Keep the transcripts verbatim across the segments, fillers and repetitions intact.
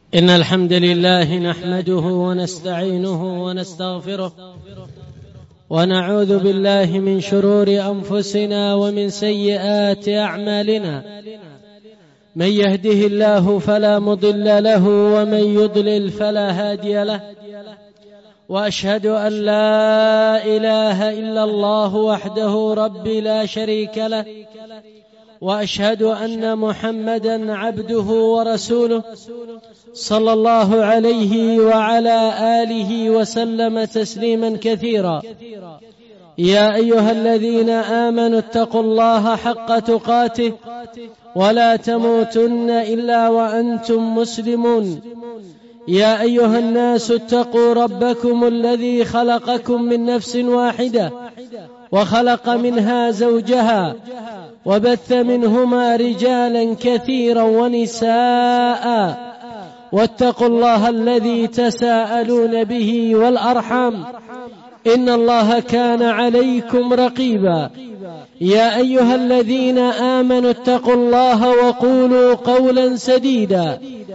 إن الحمد لله نحمده ونستعينه ونستغفره ونعوذ بالله من شرور أنفسنا ومن سيئات أعمالنا. من يهده الله فلا مضل له ومن يضلل فلا هادي له، وأشهد أن لا إله إلا الله وحده رب لا شريك له، وأشهد أن محمدا عبده ورسوله صلى الله عليه وعلى آله وسلم تسليما كثيرا. يا أيها الذين آمنوا اتقوا الله حق تقاته ولا تموتن إلا وأنتم مسلمون. يا أيها الناس اتقوا ربكم الذي خلقكم من نفس واحدة وخلق منها زوجها وبث منهما رجالا كثيرا ونساء، واتقوا الله الذي تساءلون به والأرحام إن الله كان عليكم رقيبا. يا أيها الذين آمنوا اتقوا الله وقولوا قولا سديدا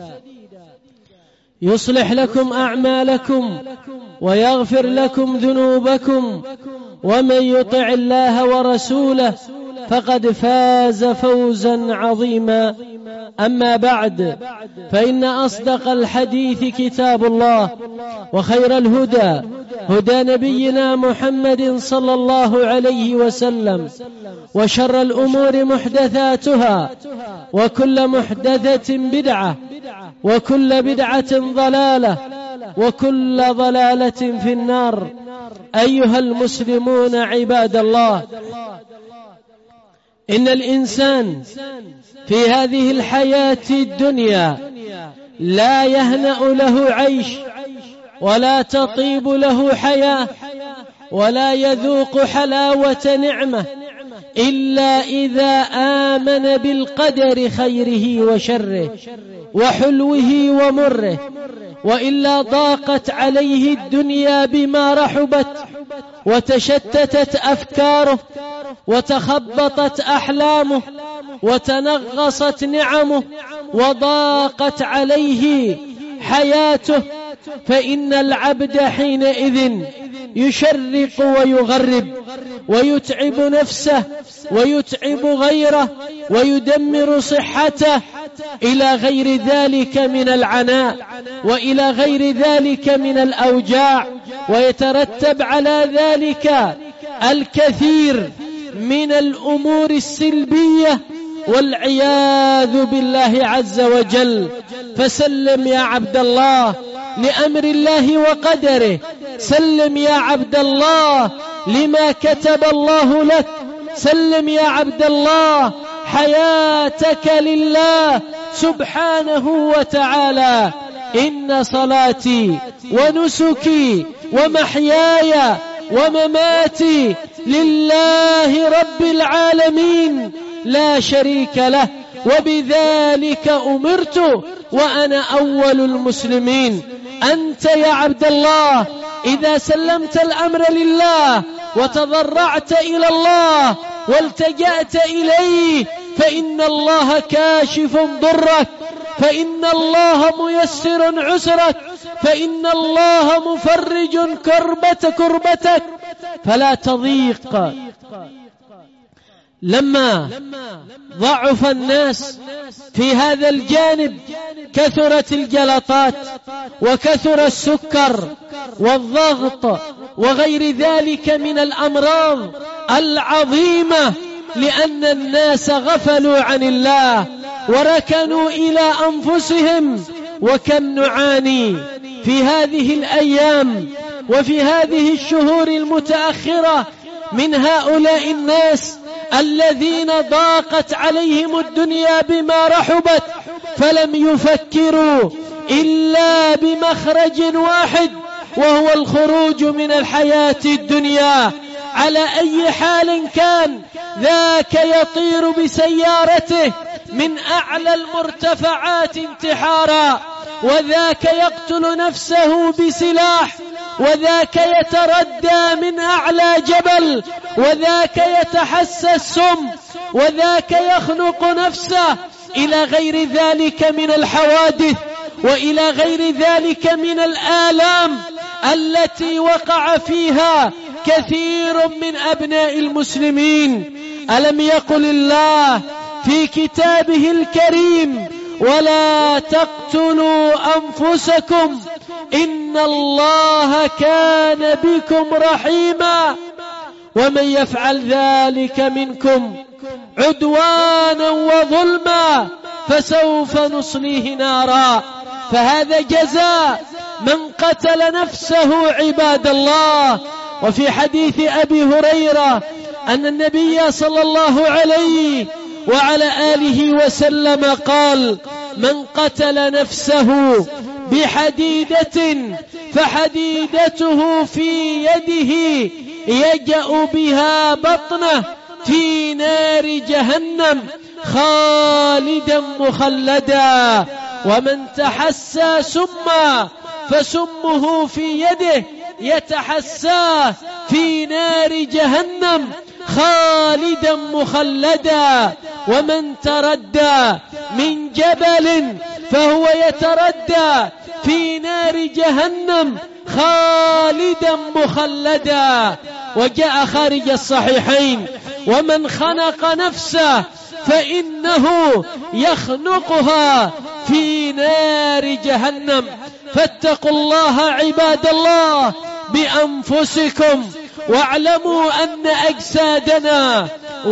يصلح لكم أعمالكم ويغفر لكم ذنوبكم، ومن يطع الله ورسوله فقد فاز فوزا عظيما. أما بعد، فإن أصدق الحديث كتاب الله، وخير الهدى هدى نبينا محمد صلى الله عليه وسلم، وشر الأمور محدثاتها، وكل محدثة بدعة، وكل بدعة ضلالة، وكل ضلالة في النار. أيها المسلمون عباد الله، إن الإنسان في هذه الحياة الدنيا لا يهنأ له عيش، ولا تطيب له حياة، ولا يذوق حلاوة نعمة إلا إذا آمن بالقدر خيره وشره وحلوه ومره، وإلا ضاقت عليه الدنيا بما رحبت، وتشتتت أفكاره، وتخبطت أحلامه، وتنغصت نعمه، وضاقت عليه حياته. فإن العبد حينئذ يشرق ويغرب، ويتعب نفسه ويتعب غيره، ويدمر صحته إلى غير ذلك من العناء، وإلى غير ذلك من الأوجاع، ويترتب على ذلك الكثير من الأمور السلبية والعياذ بالله عز وجل. فسلم يا عبد الله لأمر الله وقدره، سلم يا عبد الله لما كتب الله لك، سلم يا عبد الله حياتك لله سبحانه وتعالى. إن صلاتي ونسكي ومحياي ومماتي لله رب العالمين لا شريك له، وبذلك أمرت وأنا أول المسلمين. أنت يا عبد الله إذا سلمت الأمر لله وتضرعت إلى الله والتجأت إليه، فإن الله كاشف ضرك، فإن الله ميسر عسرك، فإن الله مفرج كربة كربتك، فلا تضيق. لما ضعف الناس في هذا الجانب كثرت الجلطات، وكثر السكر والضغط وغير ذلك من الأمراض العظيمة، لأن الناس غفلوا عن الله وركنوا إلى أنفسهم. وكم نعاني في هذه الأيام وفي هذه الشهور المتأخرة من هؤلاء الناس الذين ضاقت عليهم الدنيا بما رحبت، فلم يفكروا إلا بمخرج واحد، وهو الخروج من الحياة الدنيا على أي حال كان. ذاك يطير بسيارته من أعلى المرتفعات انتحارا، وذاك يقتل نفسه بسلاح، وذاك يتردى من أعلى جبل، وذاك يتحسى السم، وذاك يخنق نفسه إلى غير ذلك من الحوادث وإلى غير ذلك من الآلام التي وقع فيها كثير من أبناء المسلمين. ألم يقل الله في كتابه الكريم: ولا تقتلوا أنفسكم إن الله كان بكم رحيما ومن يفعل ذلك منكم عدوانا وظلما فسوف نصليه نارا. فهذا جزاء من قتل نفسه عباد الله. وفي حديث أبي هريرة أن النبي صلى الله عليه وعلى آله وسلم قال: من قتل نفسه بحديدة فحديدته في يده يجأ بها بطنه في نار جهنم خالدا مخلدا، ومن تحسى سما فسمه في يده يتحساه في نار جهنم خالدا مخلدا، ومن تردى من جبل فهو يتردى في نار جهنم خالدا مخلدا. وجاء خارج الصحيحين: ومن خنق نفسه فإنه يخنقها في نار جهنم. فاتقوا الله عباد الله بأنفسكم، واعلموا أن أجسادنا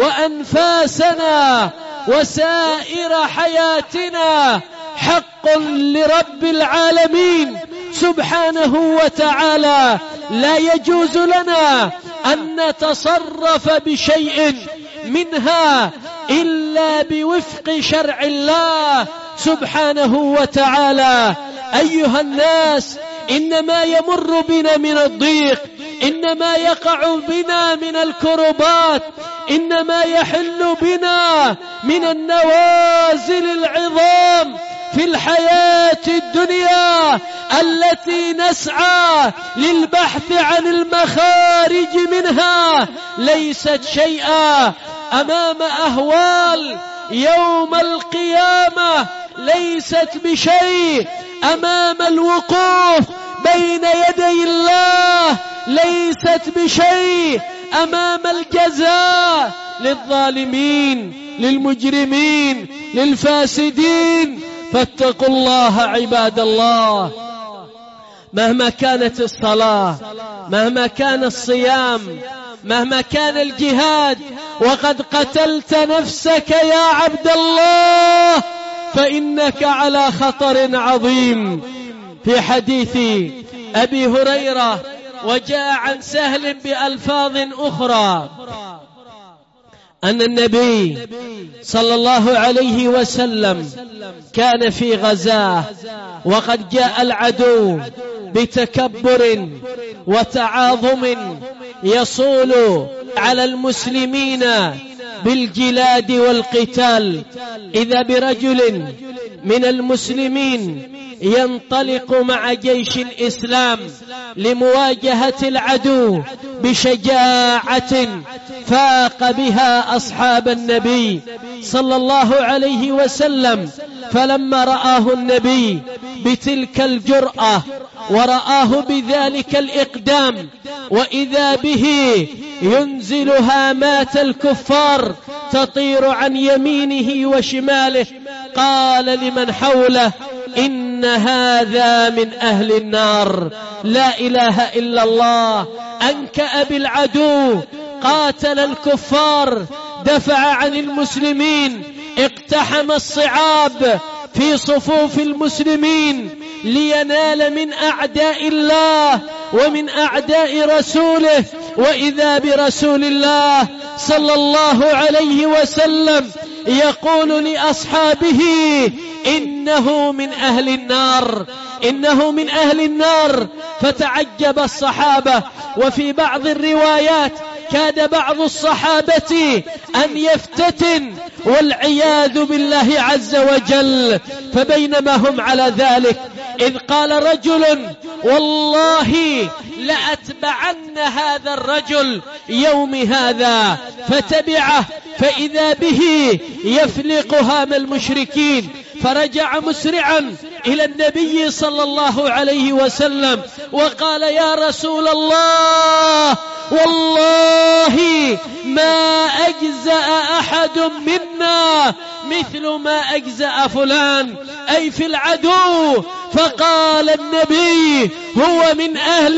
وأنفاسنا وسائر حياتنا حق لرب العالمين سبحانه وتعالى. لا يجوز لنا أن نتصرف بشيء منها إلا بوفق شرع الله سبحانه وتعالى. أيها الناس، إنما يمر بنا من الضيق، إنما يقع بنا من الكربات، إنما يحل بنا من النوازل العظام في الحياة الدنيا التي نسعى للبحث عن المخارج منها، ليست شيئا أمام أهوال يوم القيامة، ليست بشيء أمام الوقوف بين يدي الله، ليست بشيء أمام الجزاء للظالمين للمجرمين للفاسدين. فاتقوا الله عباد الله. مهما كانت الصلاة، مهما كان الصيام، مهما كان الجهاد، وقد قتلت نفسك يا عبد الله فإنك على خطر عظيم. في حديث أبي هريرة وجاء عن سهل بألفاظ أخرى أن النبي صلى الله عليه وسلم كان في غزاة وقد جاء العدو بتكبر وتعاظم يصول على المسلمين بالجلاد والقتال، إذا برجل من المسلمين ينطلق مع جيش الإسلام لمواجهة العدو بشجاعة فاق بها أصحاب النبي صلى الله عليه وسلم. فلما رآه النبي بتلك الجرأة ورآه بذلك الإقدام، وإذا به ينزل هامات الكفار تطير عن يمينه وشماله، قال لمن حوله: إن هذا من أهل النار، لا إله إلا الله. أنكأ بالعدو، قاتل الكفار، دفع عن المسلمين، اقتحم الصعاب في صفوف المسلمين لينال من أعداء الله ومن أعداء رسوله. وإذا برسول الله صلى الله عليه وسلم يقول لأصحابه: إنه من أهل النار، إنه من أهل النار. فتعجب الصحابة، وفي بعض الروايات كاد بعض الصحابة أن يفتتن والعياذ بالله عز وجل. فبينما هم على ذلك إذ قال رجل: والله لأتبعن هذا الرجل يوم هذا. فتبعه، فإذا به يفلق هام المشركين، فرجع مسرعا إلى النبي صلى الله عليه وسلم وقال: يا رسول الله، والله ما أجزأ أحد منا مثل ما أجزأ فلان، أي في العدو. فقال النبي: هو من أهل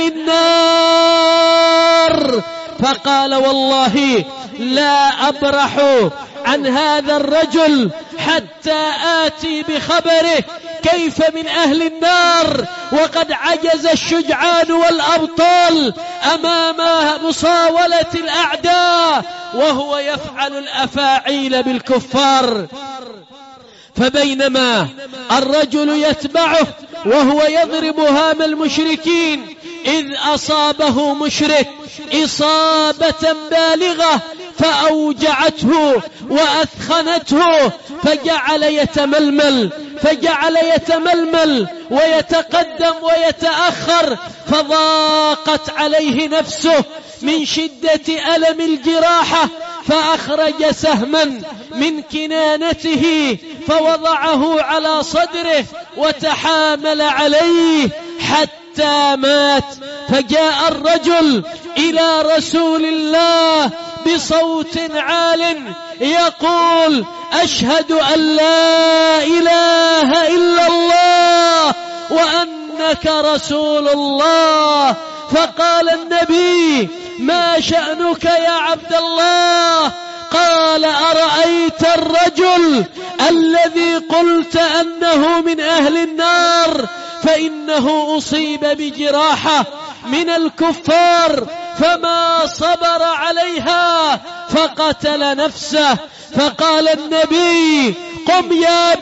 النار. فقال: والله لا أبرح عن هذا الرجل حتى آتي بخبره كيف من أهل النار، وقد عجز الشجعان والأبطال أمام مصاولة الأعداء، وهو يفعل الأفاعيل بالكفار. فبينما الرجل يتبعه وهو يضرب هام المشركين، إذ أصابه مشرك إصابة بالغة فأوجعته وأثخنته، فجعل يتململ فجعل يتململ ويتقدم ويتأخر، فضاقت عليه نفسه من شدة ألم الجراحة، فأخرج سهما من كنانته فوضعه على صدره وتحامل عليه حتى مات. فجاء الرجل إلى رسول الله بصوت عال يقول: أشهد أن لا إله إلا الله وأنك رسول الله. فقال النبي: ما شأنك يا عبد الله؟ قال: أرأيت الرجل الذي قلت أنه من أهل النار، فإنه أصيب بجراحة من الكفار فما صبر عليها فقتل نفسه. فقال النبي: قم يا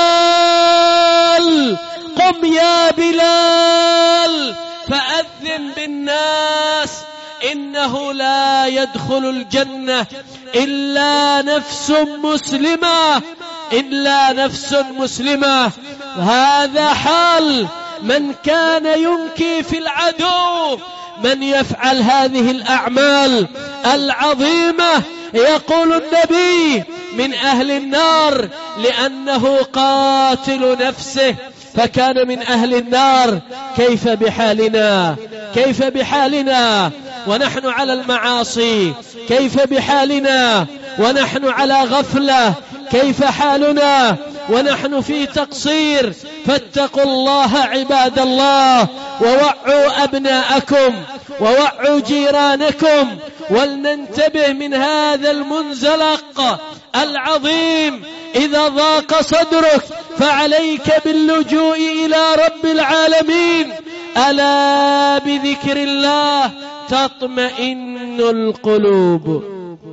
بلال، قم يا بلال فأذن بالناس، إنه لا يدخل الجنة إلا نفس مسلمة، إلا نفس مسلمة. هذا حال من كان ينكي في العدو، من يفعل هذه الأعمال العظيمة يقول النبي: من أهل النار، لأنه قاتل نفسه فكان من أهل النار. كيف بحالنا؟ كيف بحالنا ونحن على المعاصي؟ كيف بحالنا ونحن على غفلة؟ كيف حالنا ونحن في تقصير؟ فاتقوا الله عباد الله، ووعوا أبناءكم ووعوا جيرانكم، ولننتبه من هذا المنزلق العظيم. إذا ضاق صدرك فعليك باللجوء إلى رب العالمين، ألا بذكر الله تطمئن القلوب.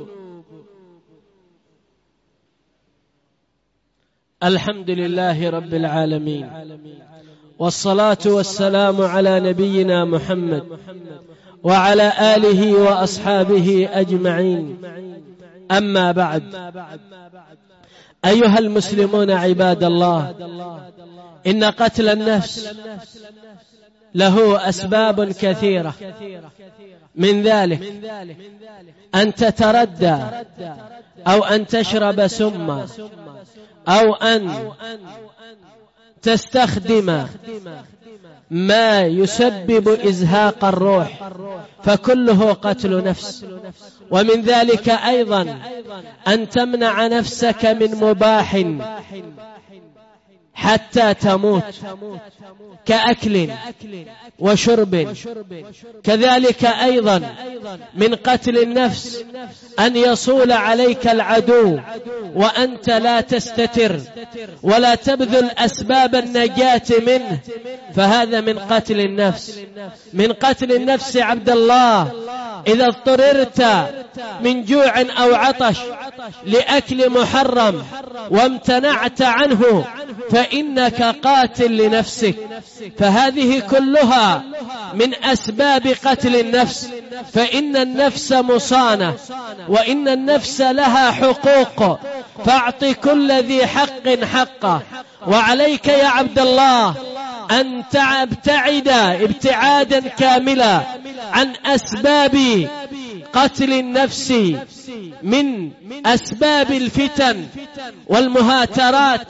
الحمد لله رب العالمين، والصلاة والسلام على نبينا محمد وعلى آله وأصحابه أجمعين. أما بعد، أيها المسلمون عباد الله، إن قتل النفس له أسباب كثيرة، من ذلك أن تتردى أو أن تشرب سما أو أن تستخدم ما يسبب إزهاق الروح، فكله قتل نفس. ومن ذلك أيضا أن تمنع نفسك من مباح حتى تموت، كأكل وشرب. كذلك أيضا من قتل النفس أن يصول عليك العدو وأنت لا تستتر ولا تبذل أسباب النجاة منه، فهذا من قتل النفس. من قتل النفس عبد الله إذا اضطررت من جوع أو عطش لأكل محرم وامتنعت عنه فإنك قاتل لنفسك، فهذه كلها من أسباب قتل النفس. فإن النفس مصانة، وإن النفس لها حقوق، فاعط كل ذي حق حقه. وعليك يا عبد الله أن تبتعد ابتعادا كاملا عن أسباب قتل النفس، من أسباب الفتن والمهاترات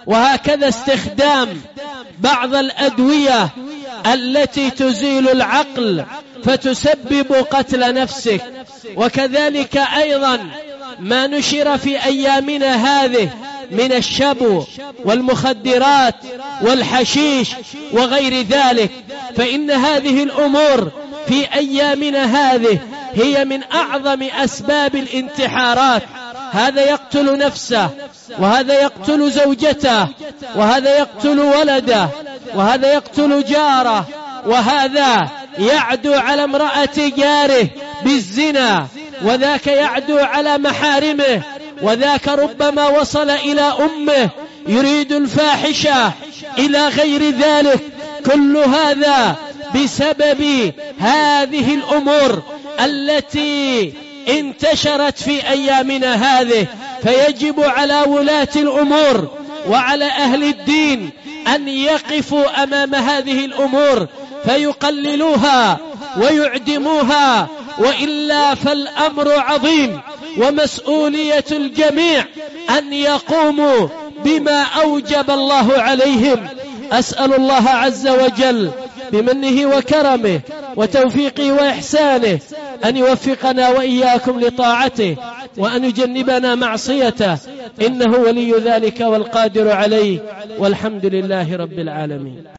وهكذا استخدام بعض الأدوية التي تزيل العقل فتسبب قتل نفسك. وكذلك أيضا ما نشر في أيامنا هذه من الشبو والمخدرات والحشيش وغير ذلك، فإن هذه الأمور في أيامنا هذه هي من أعظم أسباب الانتحارات. هذا يقتل نفسه، وهذا يقتل زوجته، وهذا يقتل ولده، وهذا يقتل جاره، وهذا يعدو على امرأة جاره بالزنا، وذاك يعدو على محارمه، وذاك ربما وصل إلى أمه يريد الفاحشة إلى غير ذلك. كل هذا بسبب هذه الأمور التي انتشرت في أيامنا هذه. فيجب على ولاة الأمور وعلى أهل الدين أن يقفوا أمام هذه الأمور فيقللوها ويعدموها، وإلا فالأمر عظيم، ومسؤولية الجميع أن يقوموا بما أوجب الله عليهم. أسأل الله عز وجل بمنه وكرمه وتوفيقه وإحسانه أن يوفقنا وإياكم لطاعته، وأن يجنبنا معصيته، إنه ولي ذلك والقادر عليه، والحمد لله رب العالمين.